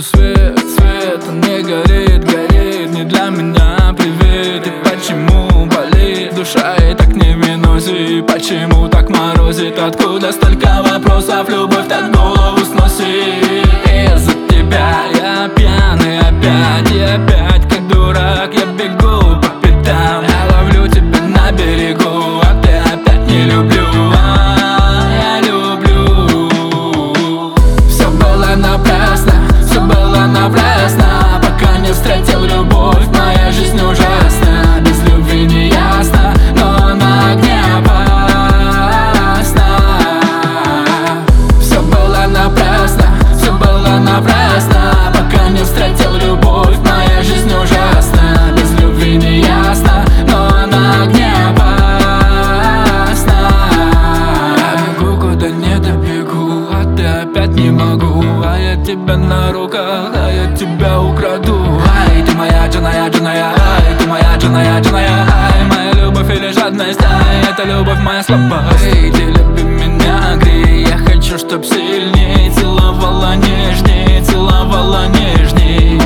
вижу свет, свет, он не горит, горит не для меня, привет. И почему болит душа и так не в минусе? Почему так морозит? Откуда столько вопросов? Любовь так голову сносит. Из-за тебя я пьяный опять, и опять как дурак я бегу по пятам. Я ловлю тебя на берегу, а ты опять не люблю. Я люблю. Все было напрасно, все было напрасно, пока не встретил любовь. Моя жизнь ужасна, без любви не ясно, но она огне опасна. Все было напрасно, все было напрасно, пока не встретил любовь. Моя жизнь ужасна, без любви не ясно, но она огне опасна. Я бегу, куда не добегу, а ты опять не могу. А я тебя на руках, а я тебя украду. Ай, ты моя джаная, джаная, ай, ты моя джаная, джаная, ай, моя любовь или жадность, ай, это любовь моя слабость. Эй, ты люби меня, грей, я хочу, чтоб сильней целовала нежней, целовала нежней.